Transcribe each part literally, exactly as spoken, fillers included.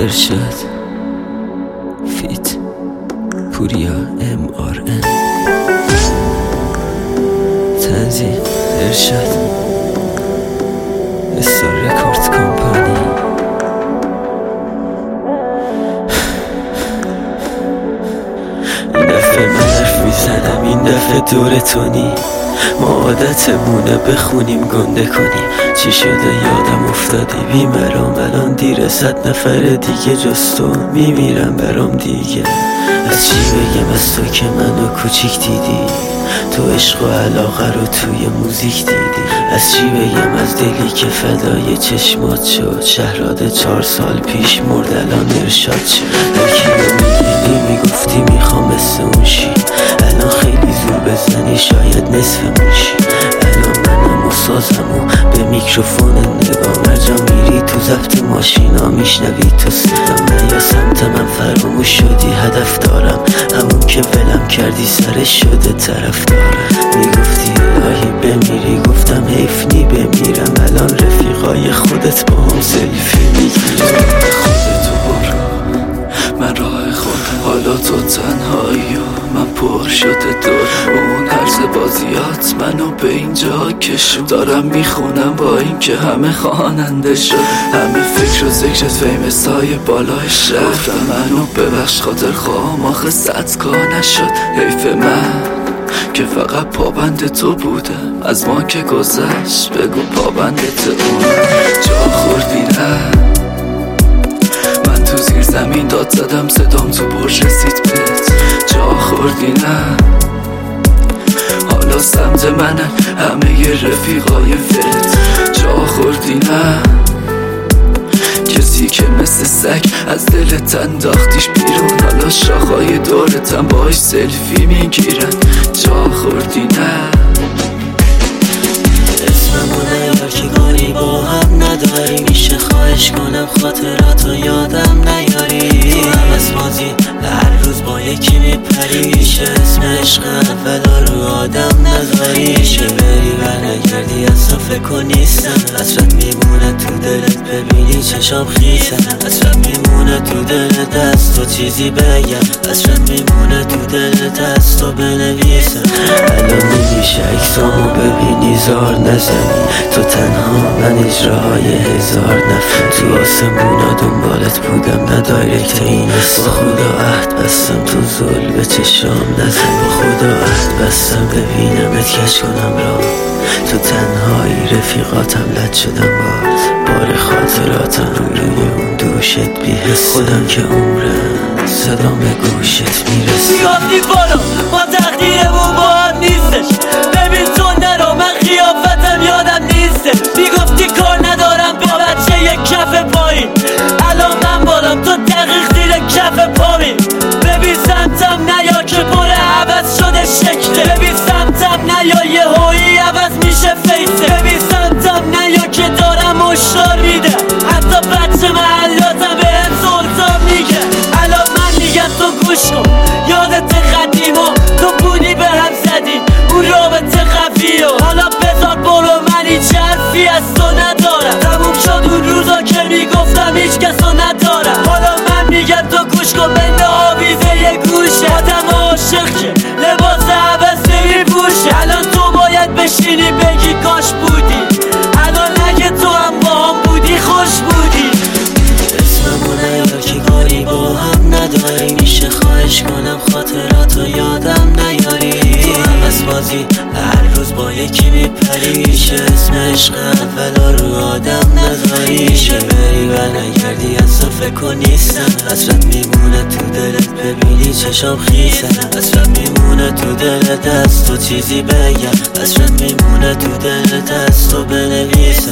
ارشاد فیت پوریا ام آر ان تنظیم ارشاد استار رکورد کمپانی. این دفعه من حرف میزنم، این دفعه دور تونی ما عادتمونه بخونیم گنده کنیم. چی شده یادم افتادی بیمرام، الان دیره صد نفر دیگه جز تو میمیرم برام دیگه. از چی بگم از تو که منو کوچیک دیدی، تو عشق و علاقه رو توی موزیک دیدی. از چی بگم از دلی که فدای چشمات شد، شهراد چهار سال پیش مرد الان ارشاد شد. یکی رو میبینی میگفتی میخوام مثل اون شی، الان خیلی زور بزنی شاید نصف موشی. الان منم و سازم و به میکروفون نگاه مرجا میری تو ضبط ماشینا میشنوی تو صدام. نه یا سمت من فراموش شدی هدف دارم، همون که ولم کردی سرش شده طرف دارم. میگفتی الهی بمیری گفتم حیف نی بمیرم، الان رفیقای خودت با هم سلفی میگیرم. خودتو برو من راه خودم، حالا تو تنهایی و من پر شده دور اون هرز بازیات منو به اینجا کشون. دارم میخونم با این که همه خواننده شد، همه فکر و ذکرت فیمس های بالای شهر. منو ببخش خاطر خواهم آخه صدکا نشد. حیف من که فقط پابند تو بودم، از ما که گذشت بگو پابندت اون. جا خوردی نه من تو زیر زمین داد زدم صدام تو برج رسید بهت. جا خوردی نه حالا سمت منن همه ی رفیقای فت. جا خوردی نه کسی که مثل سگ از دلت انداختیش بیرون، حالا شاخهای دورتم باش سلفی میگیرن. جا خوردی نه اسممونه یار که گاری با هم نداری، میشه خواهش کنم خاطراتو یادم نیاری. تو هم از بازی هر روز با یکی میپری، میشه اسم عشق اولا رو آدم نذاری. میشه بری و نگردی اصلا فکر کن نیستم، حسرت میمونه تو دلت ببینی چشام خیسم. حسرت میمونه تو دلت از تو چیزی بگم، حسرت میمونه تو دلت از تو بنویسم. الان نمیشه اکسامو ببینی زار نزنی، تو تنها من اجراهای هزار نفر. تو آسمونا دنبالت بودم نه دایرکت این است. با خدا عهد بستم تو زل به چشام نزن، با خدا عهد بستم ببینمت کش کنم را. تو تنهایی رفیقاتم لد شدم باز، بار خاطراتم روی روی اون دوشت بیهست. خودم که عمرم صدام به گوشت میرسه. میگفتی برو ما تقدیرمون با هم نیستش، ببین تو نرو من خیافتم یادم نیسته. میگفتی کار ندارم با بچه یک کف پایین، الان من بالام تو دقیق زیر کف پامین. ببین سمتم نیا که پر عوض شده شکله، ببین سمتم نیا یه هایی عوض میشه فیسه. ببین سمتم نیا که دارم اشتار میده، حتی بچه محلاتم به هم سلطان میگه. الان من میگم تو گوش کن یادت قدیما، تو بودی به هم زدی اون رابطه قوی و حالا بذار برو من هیچ حرفی از تو ندارم. تموم شد اون روزا که میگفتم هیچ کسو ندارم. حالا من میگم تو گوش کن بین آویزه یه گوشه، آدم عاشق که لباس عوض نمیپوشه. الان تو باید بشینی بگی کاش بودی، الان اگه تو هم با هم بودی خوش بودی. اسممونه یا که کاری با هم نداری، میشه خواهش کنم خاطراتو یادم نیاری. تو هم از بازی هر روز با یکی میپری، میشه اسم عشق اولا رو آدم نذاری. میشه بری و نگردی اصلا فکر کن نیستم، حسرت میمونه تو دلت ببینی چشام خیسم. حسرت میمونه تو دلت از تو چیزی بگم، حسرت میمونه تو دلت از تو بنویسم.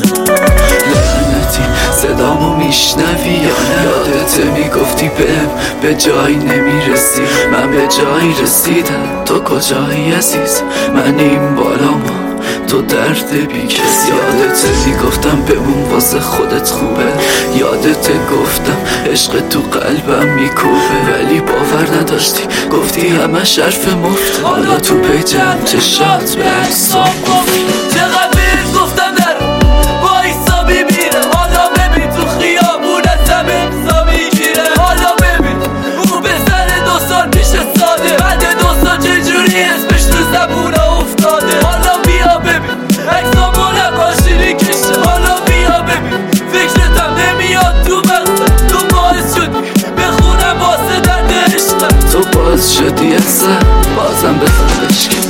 لعنتی صدامو میشنوی یا نه؟ یادت میگفتی بهم به جایی نمیرسی، من به جایی رسیدم تو کجایی عزیز؟ من این بالامو تو درد بی کس. یادت میگفتم بمون واسه خودت خوبه، یادت گفتم عشق تو قلبم میکوبه، ولی باور نداشتی گفتی همه حرف مفته. حالا تو پیجم چشات به عکسام گفتی چقدر بهت گفتم در وایسا ببینم، حالا ببین تو خیابون ازم امضا میگیرم. بازم بزن بشکن